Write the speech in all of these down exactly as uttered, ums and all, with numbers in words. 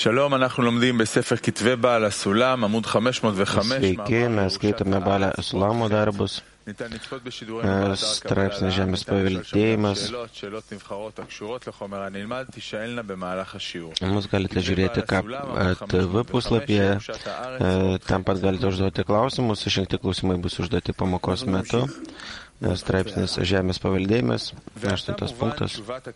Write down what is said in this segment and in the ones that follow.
שלום, אנחנו לומדים בספר כתבי בעל הסולם, עמוד חמש מאות וחמש. Sveiki, mes skaitome Balio Sulamo darbus. Straipsnis Žemės paveldėjimas. Mus galite žiūrėti T V puslapyje. Tam pat galite užduoti klausimus. Išrinkti klausimai bus užduoti pamokos metu. Straipsnis Žemės paveldėjimas. Aštuntas punktas.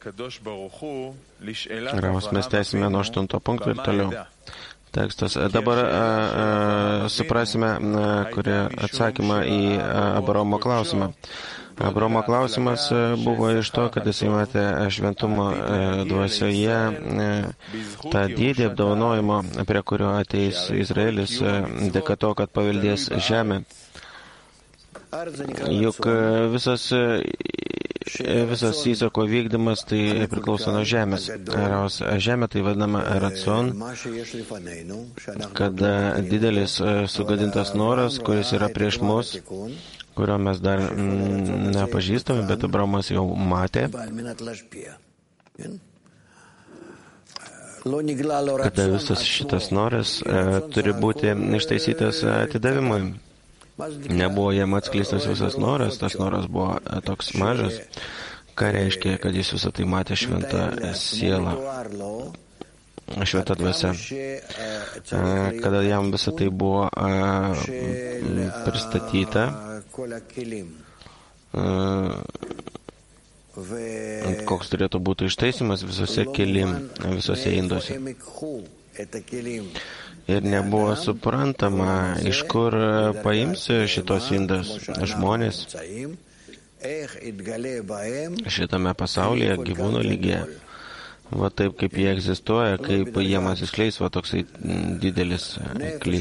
Raus mes tęsime nuo aštunto punkto ir toliau. Tekstas. Dabar a, a, suprasime, kurį atsakymą į Abraomo klausimą. Abraomo klausimas buvo iš to, kad jisai matė šventumo dvasioje tą dydį apdovanojimo, prie kurio ateis Izraelis dėka to, kad paveldės žemę. Juk visas, visas Įsako vykdymas tai priklauso nuo žemės. Žemė tai vadinama Racon, kada didelis sugadintas noras, kuris yra prieš mus, kurio mes dar mm, nepažįstame, bet Abraomas jau matė, kada visas šitas noras e, turi būti ištaisytas atidavimui. Nebuvo jam atskleistas visas noras, tas noras buvo toks mažas, ką reiškia, kad jis visą tai matė šventą sielą, šventą dvasią. Kada jam visą tai buvo pristatyta, koks turėtų būti ištaisimas visose kelim, visose induose. Ir nebuvo suprantama, iš kur paimsi šitos indas žmonės šitame pasaulyje, gyvūnų lygyje. Va taip, kaip jie egzistuoja, kaip jiem atsiskleis, va toksai didelis kly.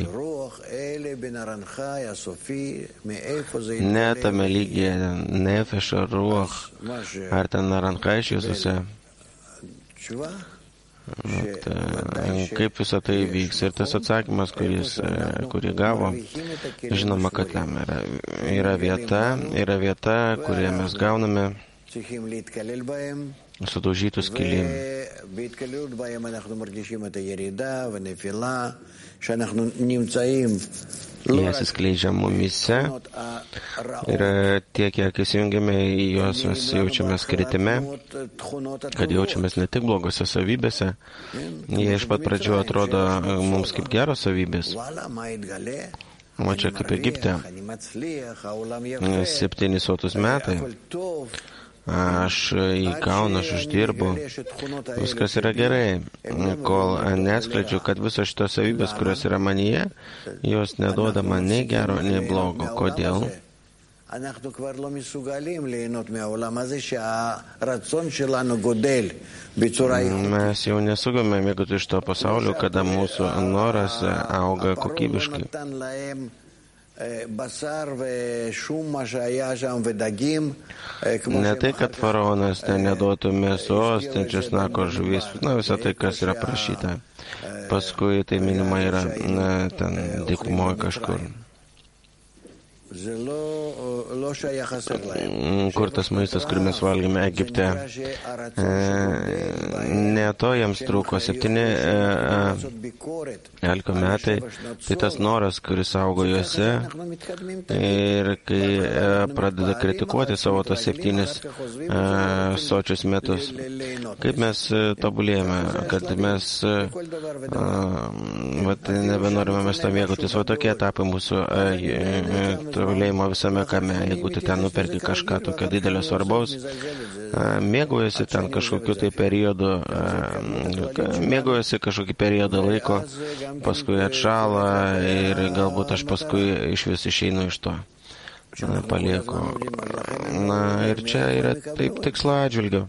Ne tame lygyje, nefesh, ruach, ar ten narancha iš jūsuse. Bet, kaip visą tai vyks. Ir tas atsakymas, kuris, kurį gavo, žinoma, kad tam yra, yra vieta, yra vieta, kurioje mes gauname sudaužytus kilim. Jie atsiskleidžia mumyse ir tiek, kiek įsijungiame į juos, mes jaučiamės kritime, kad jaučiamės ne tik blogose savybėse, jie iš pat pradžių atrodo mums kaip geros savybės. O čia kaip Egipte, septyni sotus metai, aš įgaunu, aš uždirbu, viskas yra gerai, kol neatskleidžiu, kad visos šitos savybės, kurios yra manyje, jos neduoda man nei gero, nei blogo. Kodėl? Mes jau nesugebame mėgauti iš to pasaulio, kada mūsų noras auga kokybiškai. Ne tai, kad faraonas ten neduotų mėsos, ten česnako žuvies, na visą tai, kas yra prašyta. Paskui tai minima yra na, ten dykumoje kažkur. Kur tas maistas, kurį mes valgėme Egipte, ne to jiems trūko. Septyni elko metai, tai tas noras, kuris augo juose, ir kai pradeda kritikuoti savo tos septynis sočius metus, kaip mes tobulėjame, kad mes vat, nebenorime mes to mėgautis. O tokie etapai mūsų tobulėjimo visame kame, jeigu tu ten nuperki kažką tokio didelio svarbaus, mėgaujasi ten kažkokiu tai periodu, mėgaujasi kažkokį periodą laiko, paskui atšala ir galbūt aš paskui iš vis išeinu iš to, palieku. Na ir čia yra taip tikslo atžvilgio.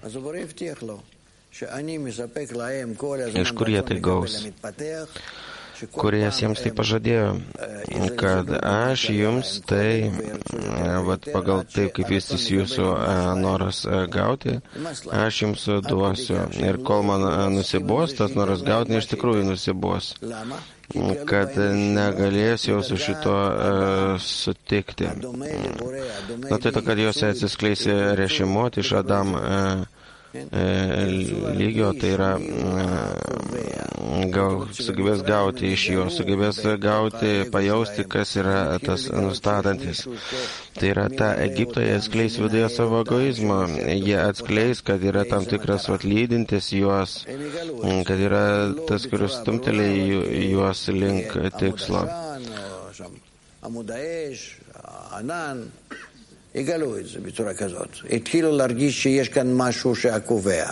Iš kur jie tai gaus? Kuris jiems tai pažadėjo, kad aš jums tai, vat, pagal taip, kaip vystys jūsų noras gauti, aš jums duosiu. Ir kol man nusibos, tas noras gauti iš tikrųjų nusibos, kad negalės jau su šito uh, sutikti. Na tai to, kad jos atsiskleisi rešimot iš Adam uh, lygio, tai yra gal, sugebės gauti iš jo, sugebės gauti, pajausti, kas yra tas nustatantis. Tai yra ta Egipto, jie atskleis viduje savo egoizmą, jie atskleis, kad yra tam tikras atlydintis juos, kad yra tas, kuris stumtelė juos link tikslo. יגלו את זה בצורה כזאת. התחילו להרגיש שיש כאן משהו שהקובע.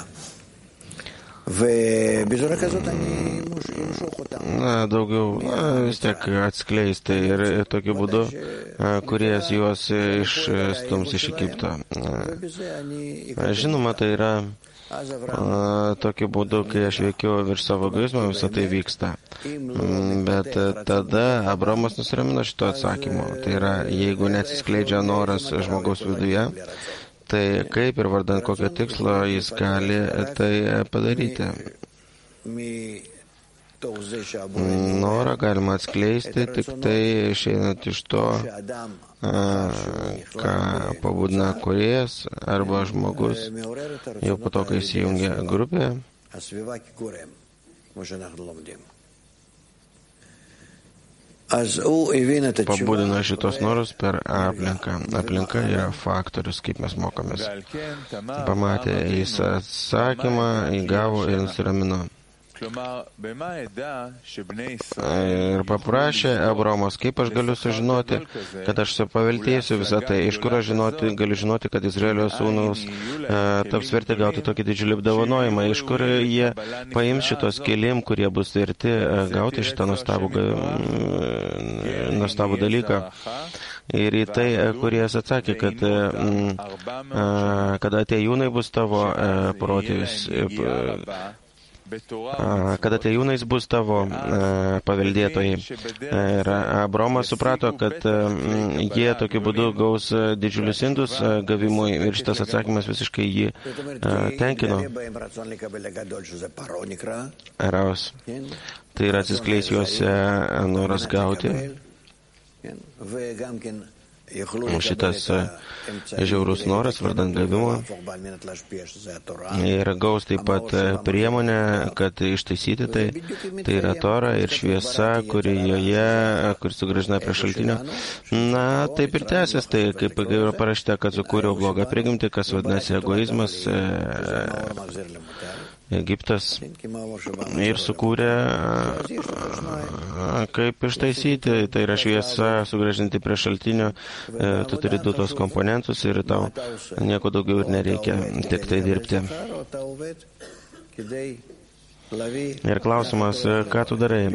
ובצורה כזאת אני אמשוך אותם. Na, daugiau, na, vis tiek atskleisti ir, ir tokiu būdu, kuris juos išstums iš Egipto. Žinoma, tai yra tokiu būdu, kai aš veikiu virš savo egoizmo, visą tai vyksta. Bet tada Abraomas nusiramino šito atsakymu. Tai yra, jeigu neatsiskleidžia noras žmogaus viduje, tai kaip ir vardant kokio tikslo jis gali tai padaryti. Norą galima atskleisti tik tai išeinant iš to, ką pabudina kūrėjas arba žmogus, jau po to, kai įsijungia grupė. Pabudina šitos norus per aplinką. Aplinka yra faktorius, kaip mes mokomės. Pamatė jis atsakymą, įgavo ir nusiramino. Ir paprašė Abraomas, kaip aš galiu sužinoti, kad aš paveldėsiu visą tai, iš kur aš žinoti, galiu žinoti, kad Izraelio sūnus e, taps verti gauti tokį didžiulį apdovanojimą, iš kur jie paims šitos kelim, kurie bus verti e, gauti šitą nuostabų, e, nuostabų dalyką. Ir į tai, kurie atsakė, kad e, e, kada atėjūnai bus tavo e, protėvis, e, kada atėjūnais bus tavo paveldėtojai. Ir Abraomas suprato, kad jie tokiu būdu gaus didžiulius indus gavimui ir šitas atsakymas visiškai jį tenkino. Raus. Tai yra atsiskleis juose noras gauti. Šitas žiaurus noras vardant gavimo ir gaus taip pat priemonę, kad ištaisyti tai, tai yra Tora ir šviesa, kuri joje, kur sugrįžina prie šaltinio. Na, taip ir tęsės, tai kaip yra parašyta, kad sukūriau blogą prigimtį, kas vadinasi egoizmas, Egiptas, ir sukūrė, kaip ištaisyti, tai yra šviesa, sugrąžinti prie šaltinio, tu turi du tos komponentus ir tau nieko daugiau ir nereikia, tik tai dirbti. Ir klausimas, ką tu darai?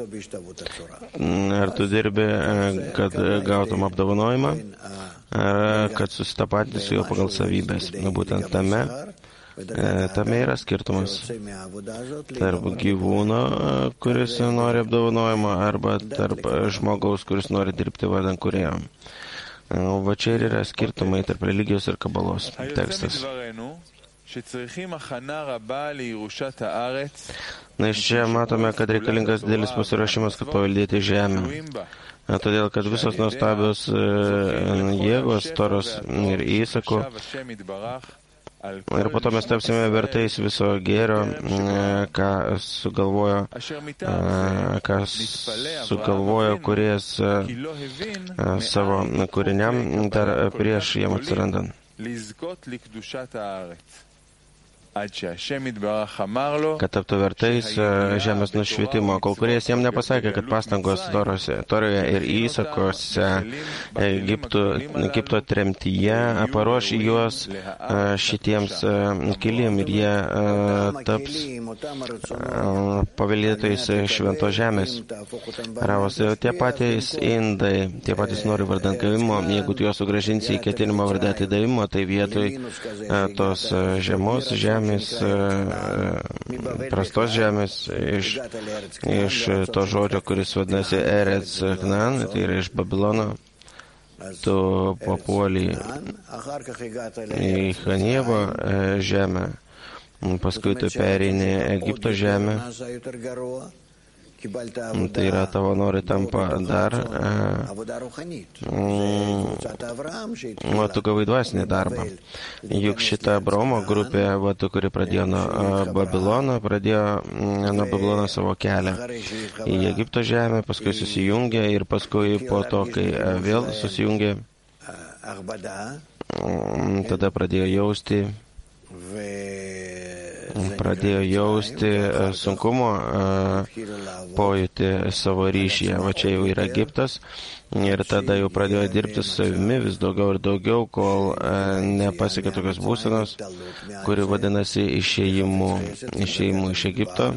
Ar tu dirbi, kad gautum apdovanojimą, ar kad susitapatinti su juo pagal savybės? Būtent tame. Tame yra skirtumas tarp gyvūno, kuris nori apdovanojimą, arba tarp žmogaus, kuris nori dirbti vardan kūrėjo. Va čia ir yra skirtumai tarp religijos ir kabalos tekstas. Na, iš čia matome, kad reikalingas didelis pasiruošimas, kad paveldėti žemę. Todėl, kad visos nuostabios jėgos, Toros ir Įsako, ir po to mes tapsime vertais viso gėrio, ką sugalvojo, ką sugalvojo kūrėjas savo kūriniam dar prieš jam atsirandant. Kad taptų vertais žemės nušvitimo, kol kūrėjas jam nepasakė, kad pastangos Torose, Toroje ir Įsakose, Egipto, Egipto tremtyje paruoš juos šitiems kilim ir jie taps paveldėtojais šventos žemės. Ravos, tie patys indai, tie patys nori vardant gavimo, jeigu tu juos sugrąžinsi į ketinimą vardėti davimo, tai vietoj tos žemos žemės, prastos žemės, iš, iš to žodžio, kuris vadinasi Eretz Knan, tai yra iš Babilono, tu papuoli į Chanievo žemę, paskui tu pereini Egipto žemę Tai yra tavo norai tampa dar, o tu gavai dvasinį darbą. Juk šita Abraomo grupė, va, kuri pradėjo nuo Babilono, pradėjo nuo Babilono savo kelią į Egipto žemę, paskui susijungė ir paskui po to, kai vėl susijungė, tada pradėjo jausti pradėjo jausti sunkumo pojūtį savo ryšyje. Va čia jau yra Egiptas ir tada jau pradėjo dirbti su savimi vis daugiau ir daugiau, kol nepasiekė tokios būsenos, kuri vadinasi išėjimu, išėjimu iš Egipto,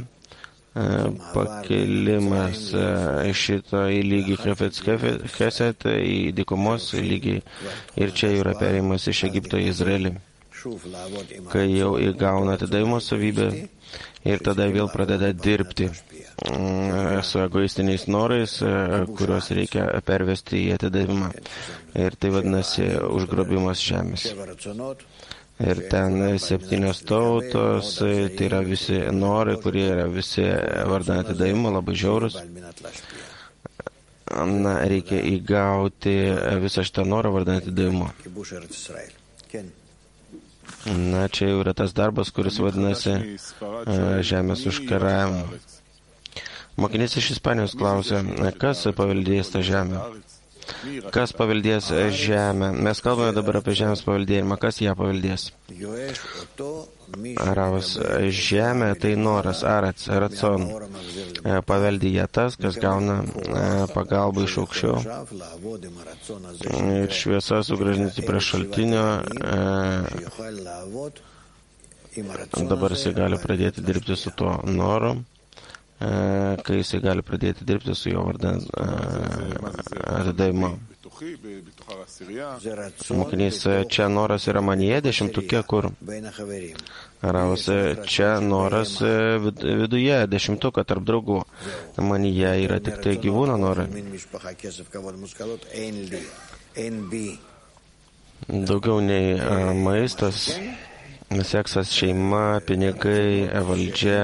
pakelimas iš šito į lygį Chefetz Chesed, į dykumos lygį, ir čia yra perėjimas iš Egipto į Izraelį, kai jau įgauna atidavimo savybę ir tada vėl pradeda dirbti su egoistiniais norais, kuriuos reikia pervesti į atidavimą. Ir tai vadinasi užgrobimas žemės. Ir ten septynios tautos, tai yra visi norai, kurie yra visi vardan atidavimo, labai žiaurus. Na, reikia įgauti visą šitą norą vardan atidavimo. Na, čia jau yra tas darbas, kuris vadinasi žemės užkariavimu. Mokinys iš Ispanijos klausė, kas paveldės tą žemę? Kas paveldės žemę? Mes kalbame dabar apie žemės paveldėjimą. Kas ją paveldės? Aravas, žemė tai noras, arats, ratson. Paveldė ją tas, kas gauna pagalbą iš aukščiau. Ir šviesa sugrąžinti prie šaltinio. Dabar jisai gali pradėti dirbti su tuo noru, kai jisai gali pradėti dirbti su jo vardan atidavimo. Mokinys, čia noras yra manyje dešimtuke, kur? Aravas, čia noras viduje, dešimtuką tarp draugų. Manyje yra tik tai gyvūno norai. Daugiau nei maistas, seksas, šeima, pinigai, valdžia,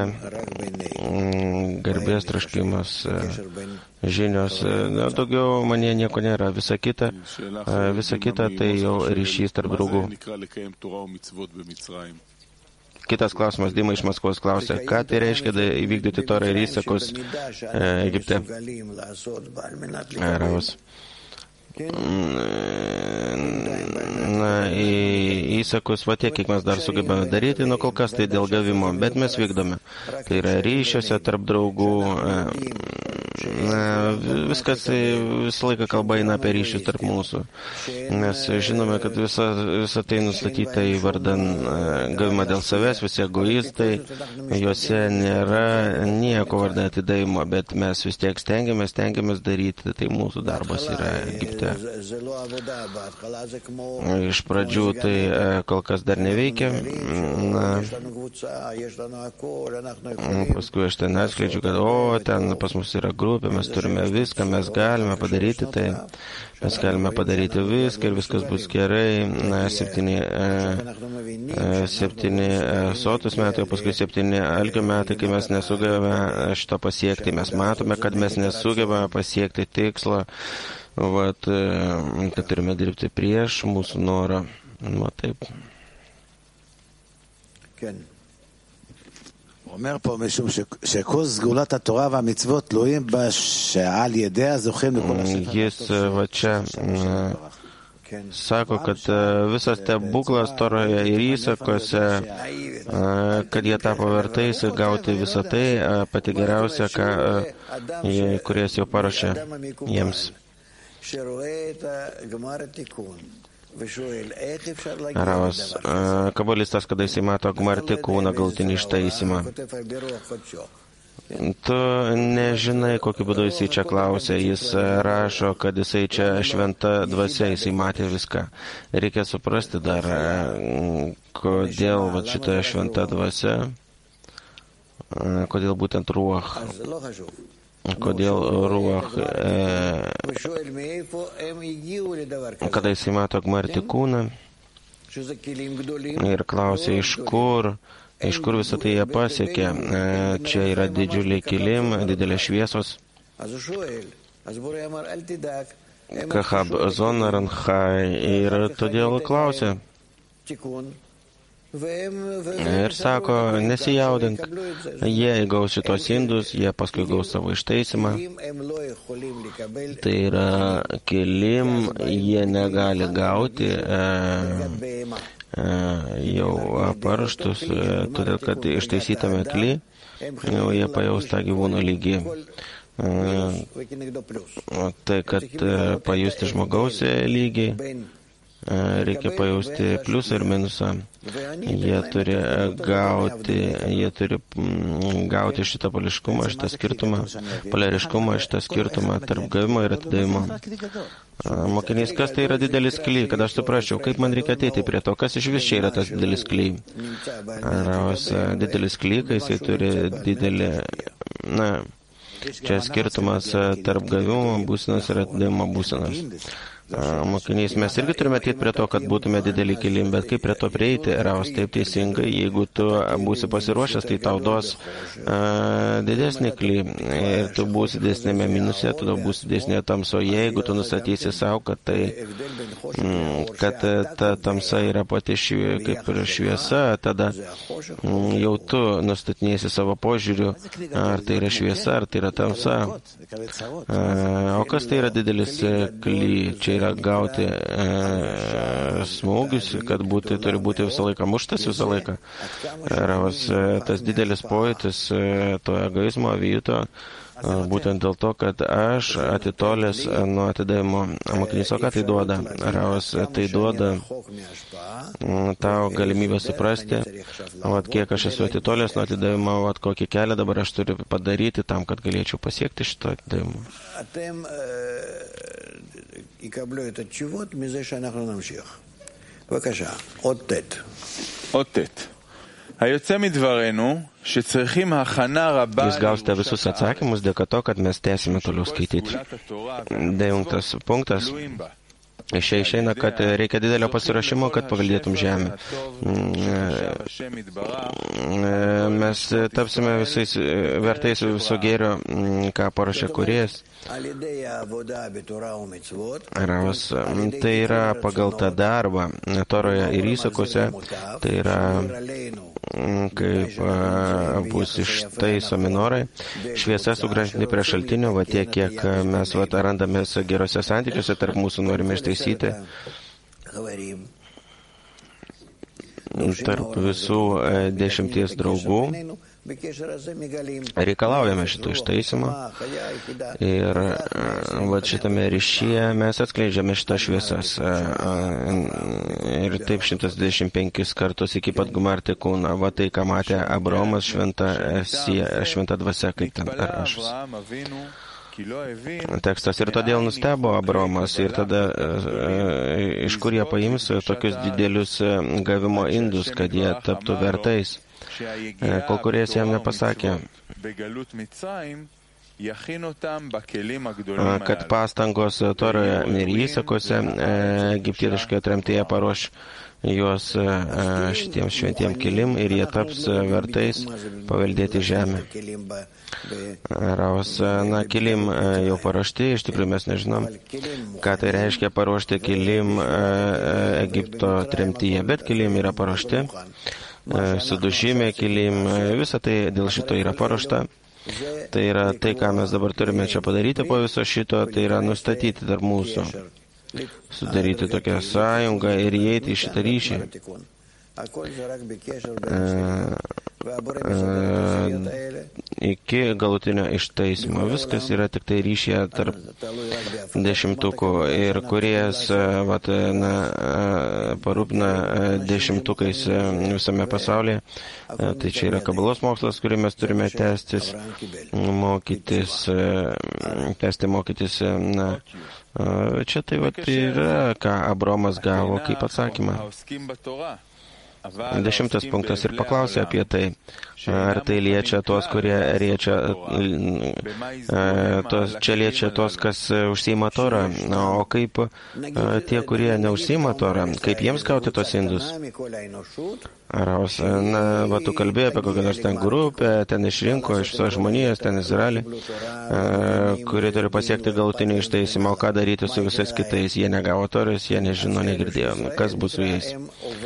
garbės troškimas, žinios. Na, daugiau manyje nieko nėra. Visa kita, visa kita tai jau ryšys tarp draugų. Kitas klausimas, Dima iš Maskvos klausė, ką tai reiškia įvykdyti Torą ir įsakus Egipte? Aravas. Na, įsakus, va tiek, kiek mes dar sugebame daryti, nu kol kas tai dėl gavimo, bet mes vykdome. Tai yra ryšiuose tarp draugų, na, viskas, visą laiką kalba eina apie ryšius tarp mūsų. Mes žinome, kad visa, visa tai nustatyta į vardan gavimą dėl savęs, visi egoistai, juose nėra nieko vardan atidavimo, bet mes vis tiek stengiamės, stengiamės daryti, tai mūsų darbas yra Egipte. Iš pradžių tai kol kas dar neveikia. Na, paskui aš ten atskleidžiu, kad o, ten pas mus yra grupė, mes turime viską, mes galime padaryti tai, mes galime padaryti viską ir viskas bus gerai. Na, septyni, septyni sotus metai, o paskui septyni alkio metai, kai mes nesugebame šito pasiekti. Mes matome, kad mes nesugebame pasiekti tikslo. Vat, kad turime dirbti prieš mūsų norą. Va taip. אומר פה משום שכל סגולת התורה והמצוות תלויים בה שעל ידיה זוכים לכל השפע. Jis va čia sako, kad visas stebuklas Toroje ir įsakose, kad jie tapo vertais gauti visą tai, pati geriausia, ką, kuries jau paruošė jiems. Aravas, kabalistas, kada jisai mato Gmarti kūną galutinį ištaisymą. Tu nežinai, kokiu būdu jisai čia klausia. Jis rašo, kad jisai čia šventa dvasia, jisai matė viską. Reikia suprasti dar, kodėl va, šita šventa dvasia, kodėl būtent ruach. Kodėl ruach, e, kada jisai mato Gmarti kūną ir klausia, iš kur Iš kur visą tai jie pasiekė? Čia yra didžiuliai kilim, didelės šviesos. Kahab Zonaranchai ir todėl klausė. Ir sako, nesijaudink, jie įgaus šitos indus, jie paskui gaus savo ištaisymą. Tai yra kilim, jie negali gauti e, e, jau paruoštus, e, todėl kad ištaisytame kly, jau jie pajaus tą gyvūno lygį. E, tai, kad e, pajusti žmogaus lygį, reikia pajausti pliusą ir minusą. Jie turi gauti, jie turi gauti šitą poliškumą, šitą skirtumą, polariškumą, šitą skirtumą tarp gavimo ir atidavimo. Mokinys, kas tai yra didelis kly, kad aš suprasčiau, kaip man reikia ateiti prie to, kas iš vis čia yra tas didelis kly. Aravas didelis kly, kai jisai turi didelį, na, čia skirtumas tarp gavimo būsenos ir atidavimo būsenos. Mokinys, mes irgi turime ateiti prie to, kad būtume didelį kilim, bet kaip prie to prieiti, Raus, taip teisingai, jeigu tu būsi pasiruošęs, tai tau duos uh, didesnį kly ir tu būsi didesnėme minuse, tu būsi didesnėje tamsoje, jeigu tu nustatysi savo, kad, tai, mm, kad ta tamsa yra pati švie, kaip ir šviesa, tada mm, jau tu nustatinėsi savo požiūriu, ar tai yra šviesa, ar tai yra tamsa. Uh, o kas tai yra didelis kly? Čia yra gauti e, smūgius, kad būti, turi būti visą laiką muštas visą laiką. Ravas, tas didelis pojūtis e, to egoizmo vyto, e, būtent dėl to, kad aš atitolęs nuo atidavimo. Mokinys, o ką tai duoda? Ravas, tai duoda tau galimybę suprasti, vat, kiek aš esu atitolęs nuo atidavimo, vat, kokį kelią dabar aš turiu padaryti tam, kad galėčiau pasiekti šito atidavimo. יקבלו את התשובות מזה שאנחנו נמשיך. בבקשה, עוד תת. עוד תת. היוצא מדברנו שצריכים הכנה רבה... Jūs gausite visus atsakymus dėka to, kad mes tęsime toliau skaityti. Devintas punktas. Išia išeina, kad reikia didelio pasirašymo, kad paveldėtum žemę. Mes tapsime visais vertais viso gėrio, ką paruošė Kūrėjas. Ravas, tai yra pagal tą darbą Toroje ir įsakose, tai yra kaip bus ištaisomi norai, šviesa sugrąžinti prie šaltinio, va tiek, kiek mes va, randamės gerose santykiuose, tarp mūsų norime ištaisyti, tarp visų dešimties draugų, reikalaujame šito ištaisymą ir va, šitame ryšyje mes atskleidžiame šitą šviesas ir taip šimtas dvidešimt penkis kartus iki pat Gumarti kūną, va tai, ką matė Abraomas, šventa, šventa dvasia, kaip ten rašus. Tekstas ir todėl nustebo Abraomas ir tada iš kur jie paims tokius didelius gavimo indus, kad jie taptų vertais. Kol Kūrėjas jam nepasakė, kad pastangos Toroje ir įsakose egiptietiškoje tremtyje paruoš juos šitiems šventiem kilim ir jie taps vertais paveldėti žemę. Raus, na, kilim jau paruošti, iš tikrųjų mes nežinom, ką tai reiškia paruošti kilim Egipto tremtyje, bet kilim yra paruošti. Sudužime kilim, visą tai dėl šito yra paruošta. Tai yra tai, ką mes dabar turime čia padaryti po viso šito, tai yra nustatyti tarp mūsų, sudaryti tokią sąjungą ir įeiti į šitą ryšį. Iki galutinio ištaisimo. Viskas yra tik tai ryšyje tarp dešimtukų ir Kūrėjas vat, na, parūpina dešimtukais visame pasaulyje. Tai čia yra kabalos mokslas, kurį mes turime tęstis, mokytis, tęsti mokytis. Na, čia tai vat, yra, ką Abraomas gavo kaip atsakymą. Dešimtas punktas ir paklausė apie tai, ar tai liečia tos, kurie liečia, tos, čia liečia tos, kas užsiima Torą, o kaip tie, kurie neužsiima Torą, kaip jiems gauti tos indus? Raus, na, va, tu kalbėjai apie kokią nors ten grupę, ten išrinko iš visos žmonijos, ten Izraelį, kurie turi pasiekti galutinį ištaisymą, o ką daryti su visais kitais, jie negavo Toros, jie nežino, negirdėjo, kas bus su jais.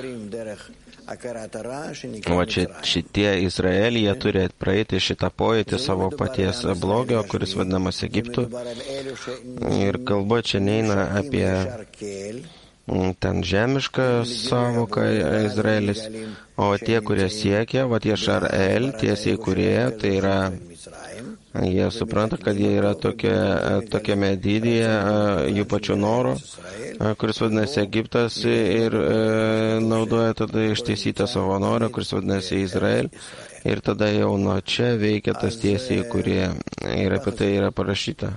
O čia šitie Izraelyje turi praeiti šitą pojūtį savo paties blogio, kuris vadinamas Egiptu. Ir kalba čia neina apie ten žemišką savoką Izraelis, o tie, kurie siekia, va tie Šar-El, tiesiai kurie, tai yra, jie supranta, kad jie yra tokia, tokiame dydyje jų pačių norų, kuris vadinasi Egiptas ir e, naudoja tada išteisytą savo norą, kuris vadinasi Izrael. Ir tada jau nuo čia veikia tas tiesiai, kurie ir apie tai yra parašyta.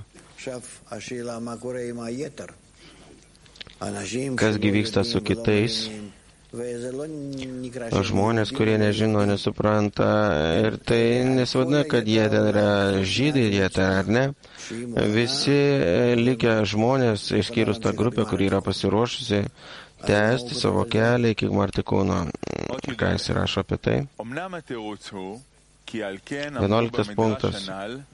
Kasgi vyksta su kitais? Žmonės, kurie nežino, nesupranta, ir tai nesivadina, kad jie ten yra žydai, jie ten ar ne. Visi likę žmonės, išskyrus tą grupę, kuri yra pasiruošusi tęsti savo kelią iki Martikūno. Ką jis rašo apie tai? Vienuoliktas punktas.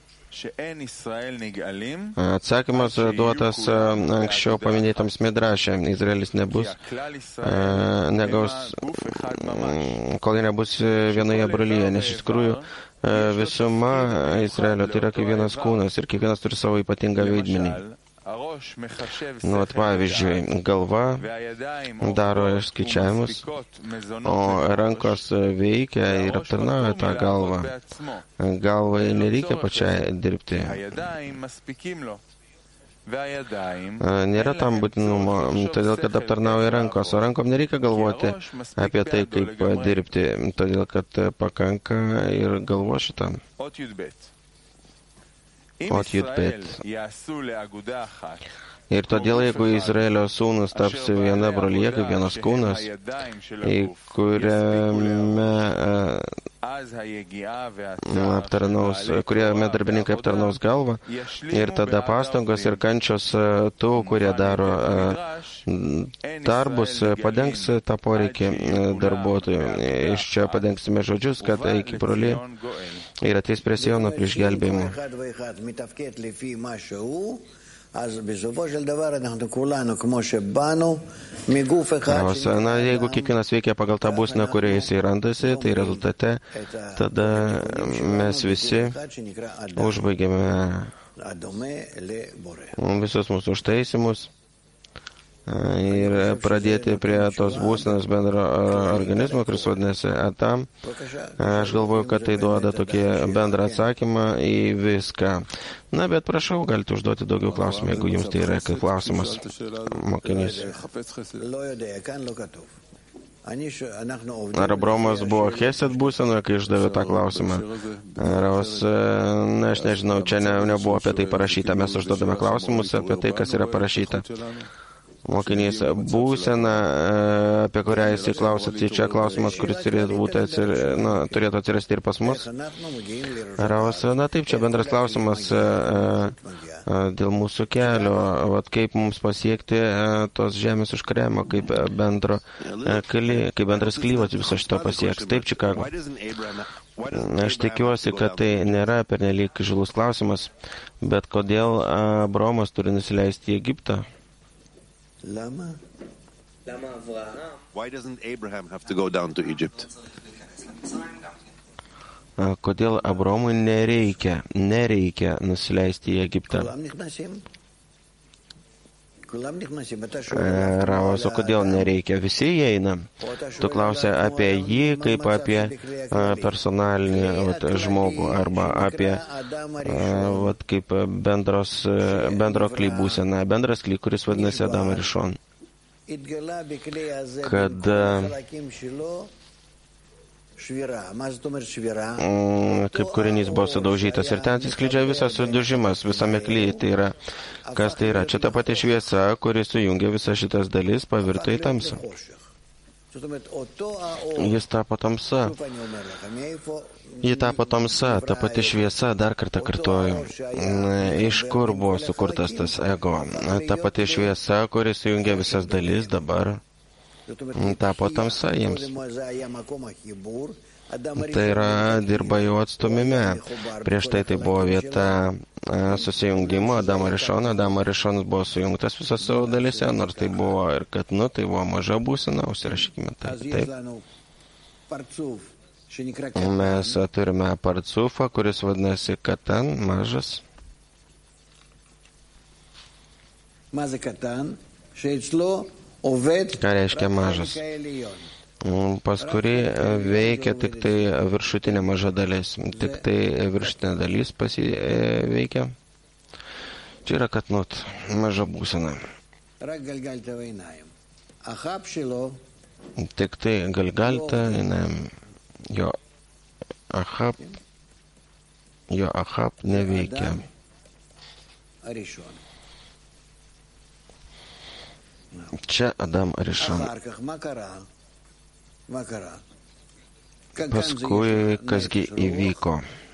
Atsakymas duotas anksčiau paminėtams Midraše. Izraelis nebus, negaus, kol jie nebus vienoje brolyje, nes iš tikrųjų visuma Izraelio tai yra kaip vienas kūnas ir kiekvienas turi savo ypatingą vaidmenį. Nu, pavyzdžiui, galva daro skaičiavimus, o rankos veikia ir aptarnauja tą galvą. Galvai nereikia pačiai dirbti. Nėra tam būtinumo, todėl kad aptarnauja rankos, o rankom nereikia galvoti apie tai, kaip dirbti, todėl kad pakanka ir galvo šitam. Ot Judbet. Ir todėl, jeigu Izraelio sūnus taps viena brolyje, kaip vienas kūnas, į kuriame aptarnaus, kuriame darbininkai aptarnaus galvą, ir tada pastangos ir kančios tų, kurie daro darbus, padengs tą poreikį darbuotojų. Iš čia padengsime žodžius, kad eik į brolį ir ateis prie Siono prieš gelbėjimą. Na, jeigu kiekvienas veikia pagal tą būseną, kurioje jisai randasi, tai rezultate tada mes visi užbaigėme visus mūsų užtaisimus ir pradėti prie tos būsenos bendro organizmo, kuris vadinasi Atam. Aš galvoju, kad tai duoda tokį bendrą atsakymą į viską. Na, bet prašau, galite užduoti daugiau klausimų, jeigu jums tai yra kaip klausimas, mokinys. Ar Abraomas buvo Chesed būsenoje, kai išdavė tą klausimą? Ar, na, aš nežinau, čia ne, nebuvo apie tai parašyta. Mes užduodame klausimus apie tai, kas yra parašyta. Mokinys, būsena, apie kurią jisai klausė, tai čia klausimas, kuris turėtų, būti, atsir, na, turėtų atsirasti ir pas mus. Raus, na taip, čia bendras klausimas dėl mūsų kelio, vat, kaip mums pasiekti tos žemės užkariavimo, kaip, bendro, kaip bendras klyvas viso šito pasieks. Taip, Čikago. Aš tikiuosi, kad tai nėra pernelyg žilus klausimas, bet kodėl Abraomas turi nusileisti į Egiptą? Why doesn't Abraham have to go down to Egypt? Kodėl Abraomui nereikia, nereikia nusileisti į Egiptą? Ravas, o kodėl nereikia? Visi įeina. Tu klausia apie jį kaip apie personalinį vat, žmogų arba apie vat, kaip bendros, bendro kly būseną. Bendras kly, kuris vadinasi Adam ir Šon. Kad kaip kūrinys buvo sudaužytas ir ten atsiskleidžia visas sudužimas, visame klyje. Tai yra, kas tai yra? Čia ta pati šviesa, kuri sujungia visas šitas dalis, pavirto į tamsą. Jis tapo tamsa. Ji tapo tamsa, ta pati šviesa, dar kartą kartuoju. Iš kur buvo sukurtas tas ego? Ta pati šviesa, kuris sujungia visas dalis, dabar tapo tamsa jiems. Tai yra, dirba jų atstumime. Prieš tai tai buvo vieta susijungimo, Adamo Rišono. Adamo Rišonas buvo sujungtas visose savo dalyse, nors tai buvo ir kad, nu, tai buvo maža būsena, užsirašykime taip. taip. Mes turime parcufą, kuris vadinasi katan, mažas. Ką reiškia mažas? Pas kurį veikia tik tai viršutinė maža dalis. Tik tai viršutinė dalis pas jį veikia. Čia yra katnut, maža būsena. Tik tai galgalta, jo Ahab, jo Ahab neveikia. Čia Adam Rishon. Paskui, kasgi įvyko.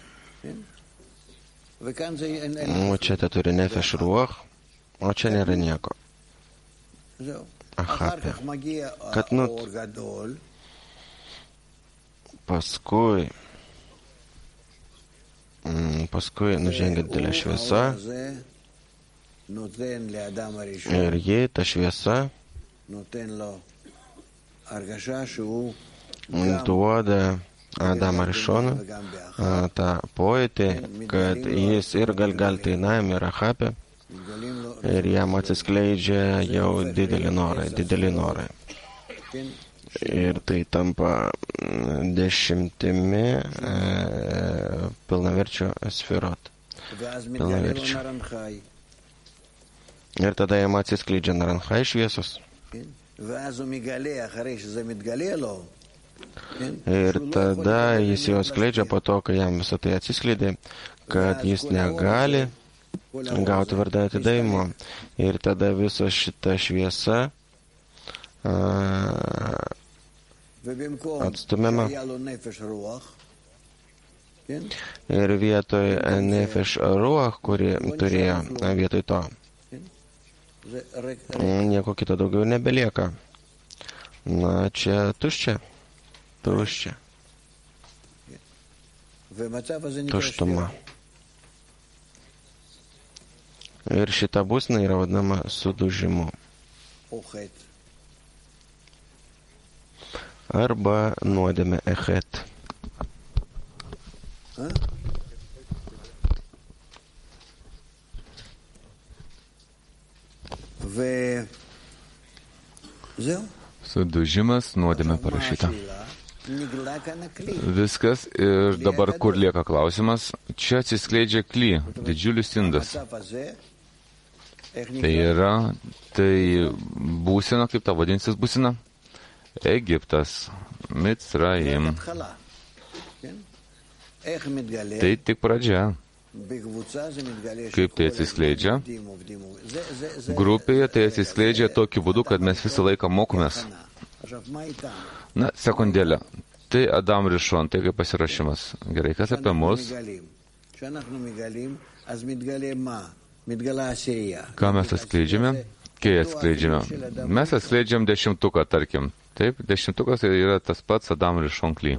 O čia tai turi nefesh ruach, o čia nėra nieko. Ahapė. Kad nu, paskui, paskui nužengia didelė šviesa ir ji, ta šviesa, duoda Adamą Rišoną tą pojūtį, kad jis ir galgaltainam ir Ahapė ir jam atsiskleidžia jau dideli norai, dideli norai. Ir tai tampa dešimtimi e, pilnaverčio sferot. Pilnaverčio. Ir tada jam atsiskleidžia Naranchai šviesos. Ir tada jis jau skleidžia po to, kai jam visą tai atsiskleidė, kad jis negali gauti vardą atidavimo. Ir tada visa šita šviesa a, atstumiama. Ir vietoj nefesh ruach, kuri turėjo, vietoj to, nieko kito daugiau nebelieka. Na, čia tuščia. Tuščia. Tuštuma. Ir šita būsena yra vadinama sudužimu. Arba nuodėmė echet. Sudužimas, nuodėmė parašyta. Viskas ir dabar kur lieka klausimas? Čia atsiskleidžia kly, didžiulis indas. Tai yra, tai būsena, kaip ta vadinsis būsena? Egiptas, Micraim. Tai tik pradžia. Kaip tai atsiskleidžia? Grupėje tai atsiskleidžia tokiu būdu, kad mes visą laiką mokomės. Na, sekundėlę. Tai Adam Rishon, tai kaip pasirašymas. Gerai, kas apie mus? Ką mes atskleidžiame? Kai atskleidžiame? Mes atskleidžiam dešimtuką, tarkim. Taip, dešimtukas yra tas pats Adam Rishon kly.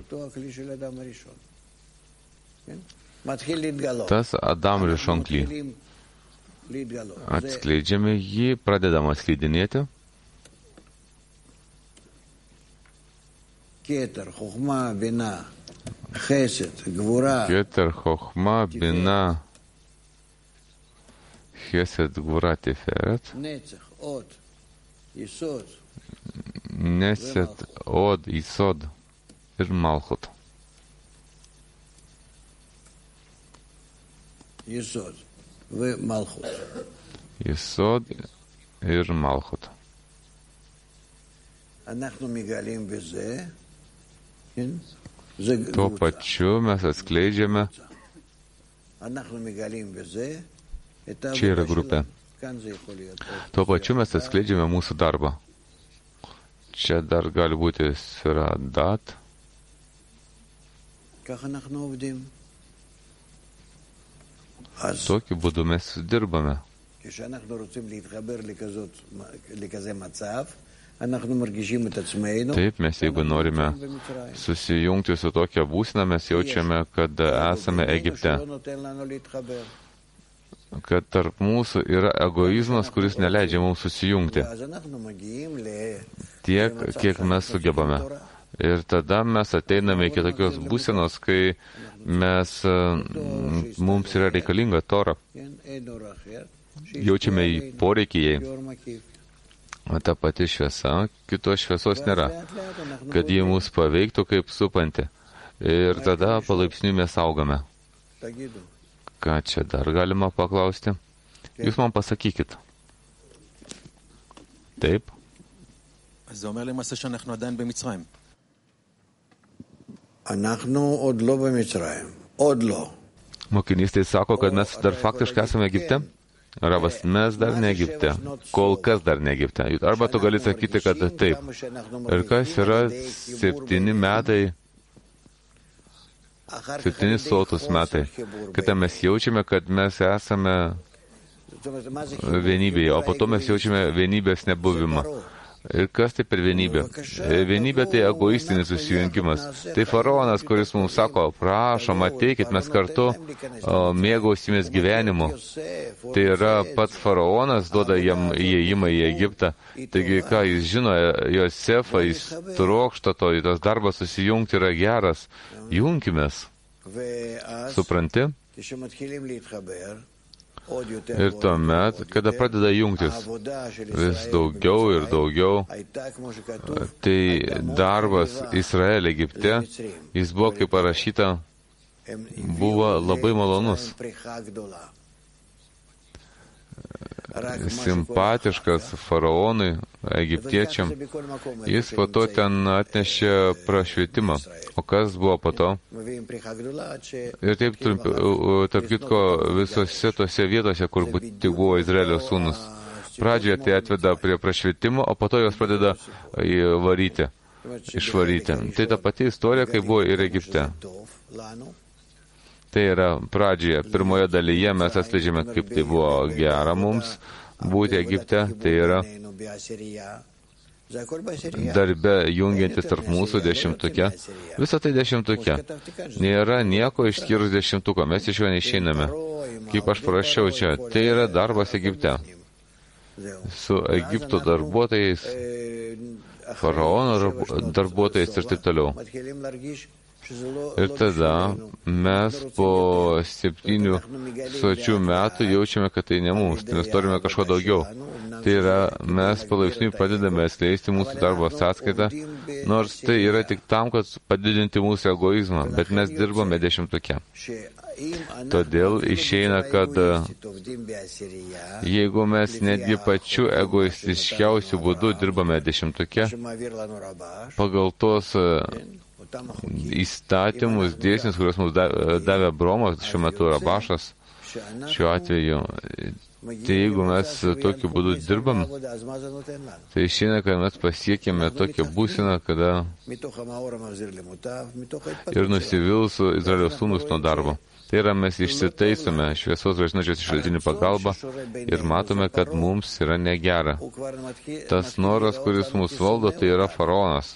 Tas Adam Rishon kly. Atskleidžiame jį, pradedama slidinėti. Keter, chochma, bina, chesed, gvura. Keter, chochma, bina, chesed, gvura, tiferet. Netzach, od, yisod. Neset, od, yisod ir malchut. Yisod, ve malchut. Yisod ir malchut. אנחנו מגלים בזה, Tuo pačiu mes atskleidžiame, čia yra grupė, tuo pačiu mes atskleidžiame mūsų darbą. čia dar gali būti sfera dat. Tokiu būdu mes dirbame. Taip, mes jeigu norime susijungti su tokia būsena, mes jaučiame, kad esame Egipte. Kad tarp mūsų yra egoizmas, kuris neleidžia mums susijungti. Tiek, kiek mes sugebame. Ir tada mes ateiname iki tokios būsenos, kai mes, mums yra reikalinga Tora. Jaučiame į poreikį jai. Ta pati šviesa, kitos šviesos nėra. Kad jie mus paveiktų kaip supanti. Ir tada palaipsniui mes augame. Ką čia dar galima paklausti? Jūs man pasakykit. Taip. זה אומר למעשה שאנחנו עדיין במצרים. אנחנו עוד לא במצרים. עוד לא. Mokinys tai sako, kad mes dar faktiškai esame Egipte. Rabas, mes dar ne Egipte. Kol kas dar ne Egipte. Arba tu gali sakyti, kad taip. Ir kas yra septyni metai, septyni sotus metai, kada mes jaučiame, kad mes esame vienybėje, o po to mes jaučiame vienybės nebuvimą. Ir kas tai per vienybė? Vienybė tai egoistinis susijungimas. Tai faraonas, kuris mums sako, prašom, ateikit, mes kartu mėgausimės gyvenimu. Tai yra pats faraonas, duoda jam įėjimą į Egiptą. Taigi, ką jis žino, Josefą, jis trokšta to, tas darbas susijungti yra geras. Junkimės. Supranti? Ir tuomet, kada pradeda jungtis vis daugiau ir daugiau, tai darbas Izraelio Egipte, jis buvo, kaip parašyta, buvo labai malonus. Simpatiškas faraonui, egiptiečiam, jis po to ten atnešė prašvietimą. O kas buvo po to? Ir taip, tarp kitko, visose tose vietose, kur tik buvo Izraelio sūnus. Pradžioje tai atveda prie prašvietimo, o po to jos pradeda varyti, išvaryti. Tai ta pati istorija, kaip buvo ir Egipte. Tai yra pradžioje, pirmoje dalyje mes atskleidžiame, kaip tai buvo gera mums būti Egipte, tai yra darbe jungiantis tarp mūsų dešimtuke. Visą tai dešimtuke. Nėra nieko išskyrus dešimtuko, mes iš jo neišeiname. Kaip aš parašiau čia, tai yra darbas Egipte. Su Egipto darbuotojais, faraono darbuotojais ir taip toliau. Ir tada mes po septynių sočių metų jaučiame, kad tai ne mums, tai mes norime kažko daugiau. Tai yra, mes palaipsniui padedame atskleisti mūsų darbo sąskaitą, nors tai yra tik tam, kad padidinti mūsų egoizmą, bet mes dirbame dešimtuke. Todėl išeina, kad jeigu mes netgi pačiu egoistiškiausiu būdu dirbame dešimtuke, pagal tos įstatymus, dėsnius, kuriuos mums davė Bromas, šiuo metu Rabašas, šiuo atveju, tai jeigu mes tokiu būdu dirbam, tai išeina, kad mes pasiekėme tokią būseną, kada ir nusivils Izraelio sūnus nuo darbo. Tai yra, mes išsitaisome šviesos grąžinančios šaltinių pagalba ir matome, kad mums yra negera. Tas noras, kuris mus valdo, tai yra faraonas.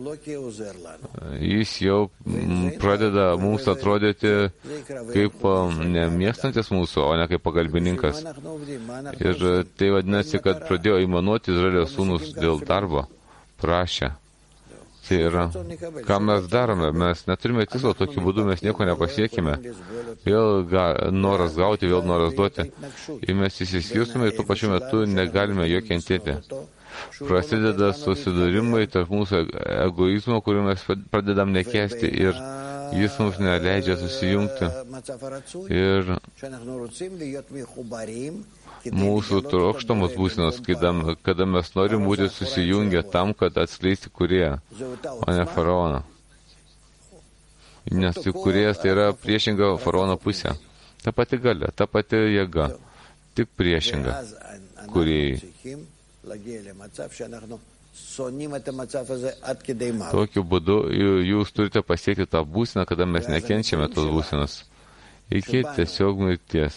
Jis jau pradeda mums atrodyti kaip nemėgstantis mūsų, o ne kaip pagalbininkas. Ir tai vadinasi, kad pradėjo įmanuoti Izraelio sūnus dėl darbo, prašė. Tai yra, ką mes darome, mes neturime tikslo, tokiu būdu mes nieko nepasiekime. Vėl ga, noras gauti, vėl noras duoti. Ir mes įsiskirstume ir tuo pačiu metu negalime jo kentėti. Prasideda susidūrimai tarp mūsų egoizmo, kurį mes pradedam nekęsti ir jis mums neleidžia susijungti. Ir mūsų trokštamos būsenos, kada, kada mes norim būti susijungę tam, kad atskleisti kūrėją, o ne faraoną. Nes juk kūrėjas tai yra priešinga faraono pusė. Ta pati galia, ta pati jėga, tik priešinga kūrėjai. Tokiu būdu jūs turite pasiekti tą būseną, kada mes nekenčiame tos būsenos. Iki tiesiog mirties.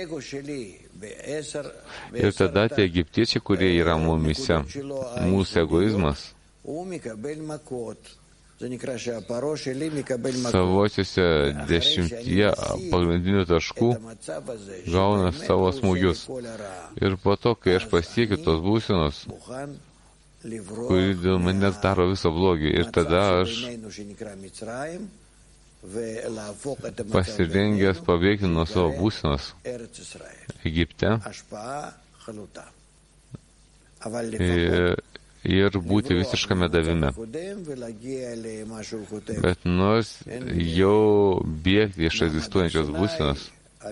Ir tada tie egiptiečiai, kurie yra mumise, mūsų egoizmas, savosiuose dešimtyje pagrindinių taškų gauna savo smūgius. Ir po to, kai aš pasiekiu tos būsenos, kuri dėl manęs daro viso blogį, ir tada aš pasirengęs pabėgti nuo savo būsenos Egipte ir, ir būti visiškame davime. Bet nors jau bėgti iš egzistuojančios būsenos,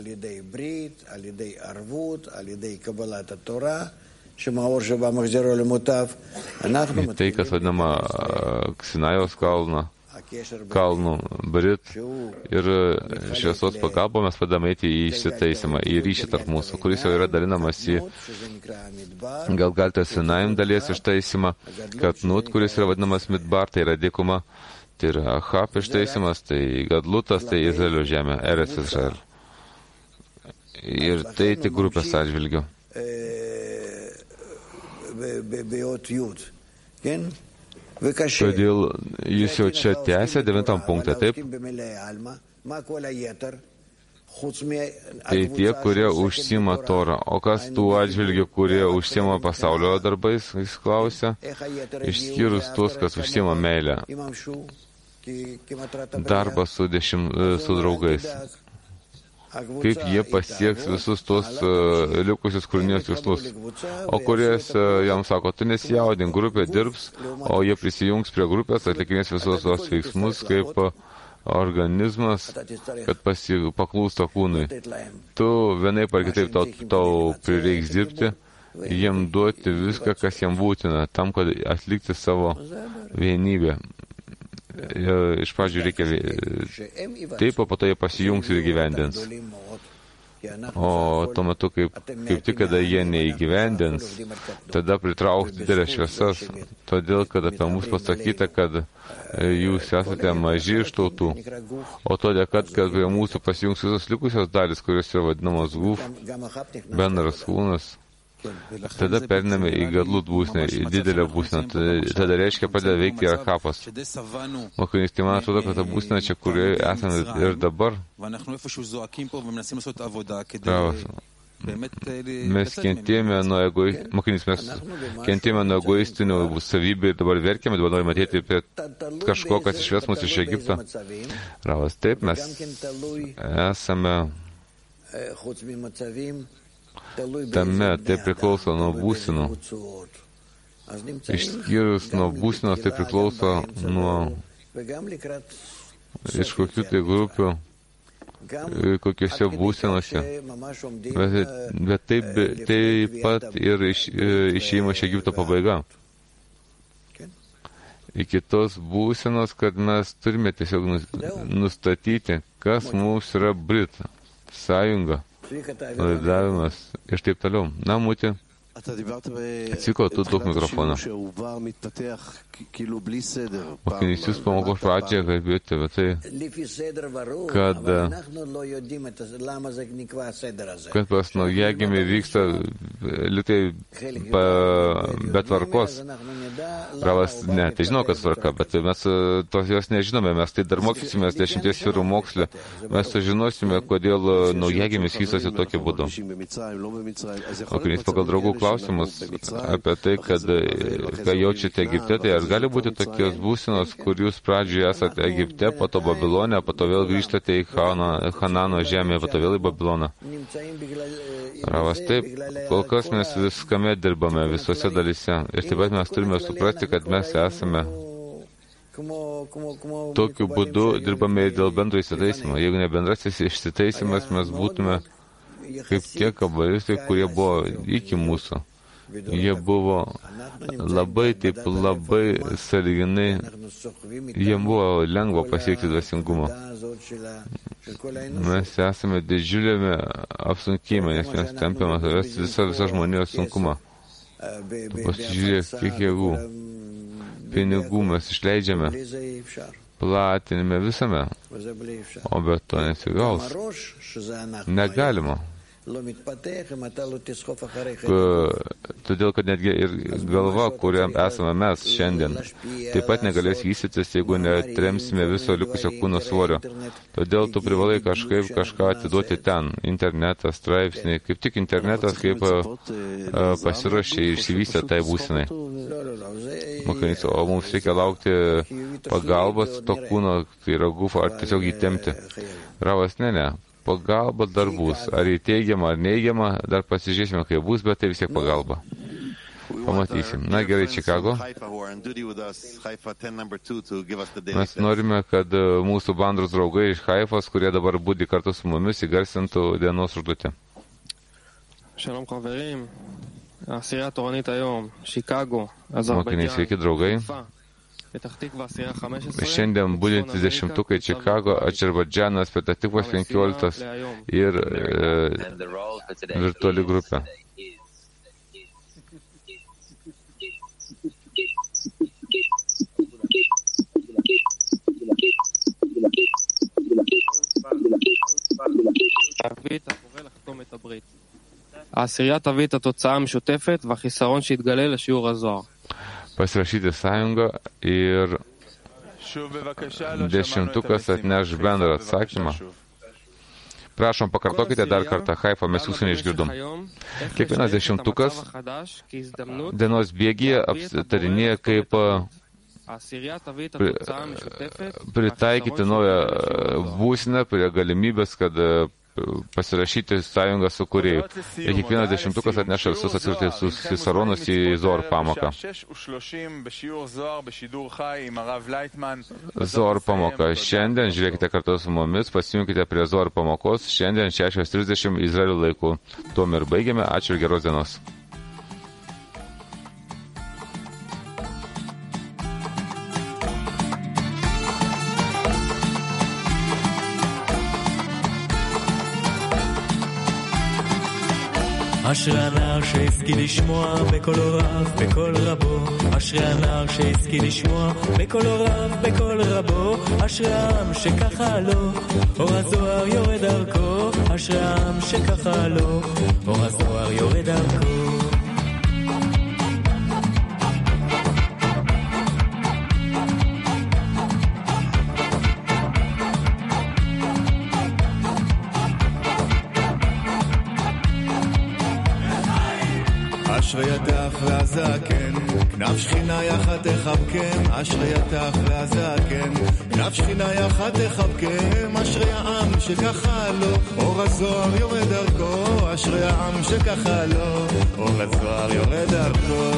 į tai, kas vadinama Sinajaus kalną, kalnų Brit, ir šviesos pagalba mes padame eiti į išsitaisymą, į ryšį tarp mūsų, kuris jau yra dalinamas į, gal galite Sinajim dalies ištaisymą, kad Nut, kuris yra vadinamas Midbar, tai yra dykuma, tai yra Ahab ištaisymas, tai Gadlutas, tai Izraelio žemė, Eretz Izrael. Ir tai tik grupės atžvilgiu. Todėl jūs jau čia tęsė devintam punktą, taip? Tai tie, kurie užsima Torą. O kas tų atžvilgių, kurie užsima pasaulio darbais, jis klausia, išskyrus tuos, kas užsima meilę. Darbas su, dešim, su draugais. Kaip jie pasieks visus tos uh, likusius kūrinijos tikslus. O kuries uh, jam sako, tu nesijaudink, grupė dirbs, o jie prisijungs prie grupės, atlikinės visos tos veiksmus kaip uh, organizmas, kad pasi, paklūsta kūnui. Tu vienaip ar kitaip tau, tau prireiks dirbti, jiem duoti viską, kas jiem būtina, tam, kad atlikti savo vienybę. Iš pradžių reikia taip, o po to jie pasijungs ir įgyvendins. O tuo metu, kaip, kaip tik, kada jie neįgyvendins, tada pritraukti didelės šviesas, todėl, kad apie mus pasakyta, kad jūs esate maži iš tautų, o todėl, kad, kad prie mūsų pasijungs visos likusios dalis, kurios yra vadinamos guf, bendras kūnas, tada periname į Gadlut būsnę, į didelę būsnę. Tada reiškia, pradeda veikti Achapas. Mokinys, tai man atrodo, kad ta būsnė čia, kurioje esame ir dabar, pravas. Mes kentėjome nuo egoistinių, mokinys, mes kentėjome nuo egoistinių savybių ir dabar verkėme, dabar norime atėti prie kažko, kas išves mus iš Egipto. Pravas, taip, mes esame tame, tai priklauso nuo būsenų. Išskyrus nuo būsenos, tai priklauso nuo iš kokių tai grupių, kokiuose būsenose. Bet, bet taip, taip pat ir iš, išėjimo iš Egipto pabaiga. Iki tos būsenos, kad mes turime tiesiog nustatyti, kas mums yra Brit, sąjunga, laidavimas ir taip toliau. Na, Mūti, atsiko, tu daug mikrofoną. Mokinys, jūs pamokos pradžioje kalbėjote apie tai, kad, kad pas naujagimį vyksta litai be tvarkos. Ravas, ne, tai žinau, kad tvarka, bet mes tos jos nežinome, mes tai dar mokysimės dešimties sferų moksle. Mes sužinosime, kodėl naujagimis vystosi tokiu būdu. Mokinys, pagal draugų klausimus apie tai, kad ką jaučiate Egipte, tai ar gali būti tokios būsenos, kur jūs pradžioje esate Egipte, po to Babilone, po to vėl grįžtate į Hanano žemę, po to vėl į Babiloną? Ravas, taip, kol kas mes viskame dirbame, visose dalyse. Ir taip pat mes turime suprasti, kad mes esame tokiu būdu dirbame ir dėl bendro įsitaisymo. Jeigu ne bendrasis išsitaisymas, mes būtume kaip tie kabalistai, kurie buvo iki mūsų. Jie buvo labai, taip labai sąlyginai, jiem buvo lengva pasiekti dvasingumą. Mes esame didžiuliame apsunkime, nes mes tempiame visą, visą žmonijos sunkumą. Pasižiūrėk, kiek jėgų, pinigų mes išleidžiame, platinime visame, o be to nesigaus. Negalima. Todėl, kad netgi ir galva, kuriam esame mes šiandien, taip pat negalės vystytis, jeigu netremsime viso likusio kūno svorio. Todėl tu privalai kažkaip kažką atiduoti ten. Internetas, straipsniai, kaip tik internetas, kaip pasiruošė ir išsivystė tai būsinai. Mokinys, o mums reikia laukti pagalbos to kūno, tai yra gufo, ar tiesiog įtempti. Ravas, ne, ne. Pagalba dar bus. Ar į teigiamą, ar neigiamą, dar pasižiūrėsime, kaip bus, bet tai vis tiek pagalba. Pamatysim. Na gerai, Čikago. Mes norime, kad mūsų bandros draugai iš Haifos, kurie dabar būdi kartu su mumis, įgarsintų dienos užduotį. Mokiniai, sveiki draugai. Šiandien būdintis dešimtukai Čikago, Ačerbaidžanas, Petatikvas penkioliktas ir e, virtuali grupė. העשירייה תביא את התוצאה המשותפת והחיסרון שהתגלה לשיעור הזוהר. Pasirašyti sąjungą ir dešimtukas atneš bendrą atsakymą. Prašom, pakartokite dar kartą, Haifa, mes jūsų neišgirdom. Kiekvienas dešimtukas dienos bėgyje aptarinėja, kaip pritaikyti naują būseną prie galimybės, kad pasirašyti sąjungą su kūrėju. Ir kiekvienas dešimtukas atneša visus atskirtus Sisaronus į Zohar pamoką. Zohar pamoka. Šiandien, žiūrėkite kartu su mumis, pasijunkite prie Zohar pamokos. Šiandien šešios trisdešimt Izraelio laikų. Tuom ir baigiame. Ačiū ir geros dienos. אשרי הנער שהשכיל לשמוע בקול הוריו, בקול רבו. אשרי הנער שהשכיל לשמוע בקול הוריו, בקול רבו. אשרי העם שככה לו, אור הזוהר יורד דרכו. אשרי העם שככה לו, אור הזוהר יורד דרכו. אשרי יתך והזקן, כנף שכינה יחד תחבקם. אשרי יתך והזקן, כנף שכינה יחד תחבקם. אשרי העם שככה לו, אור הזוהר יורד דרכו. אשרי העם שככה לו, אור הזוהר יורד דרכו.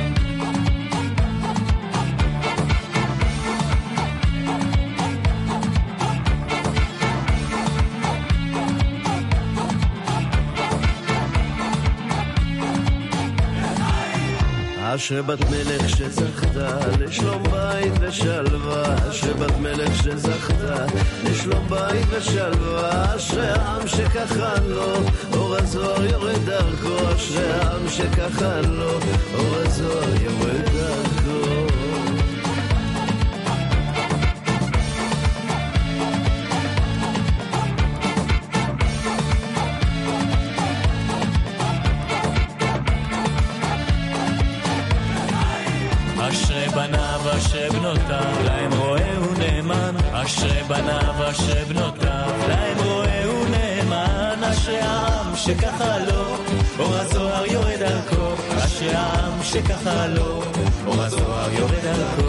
אשרי בת מלך שזכתה לשלום בית ושלווה. אשרי בת מלך שזכתה לשלום בית ושלווה. אשרי העם שככה לו, אור הזוהר יורד דרכו. אשרי העם שככה לו, אור הזוהר יורד דרכו. אשרי בניו אשרי בנותיו, להם רואה ונאמן. אשרי בניו אשרי בנותיו, להם רואה ונאמן. אשרי העם שככה לו, אור הזוהר יורד דרכו. אשרי העם שככה לו, אור הזוהר יורד דרכו.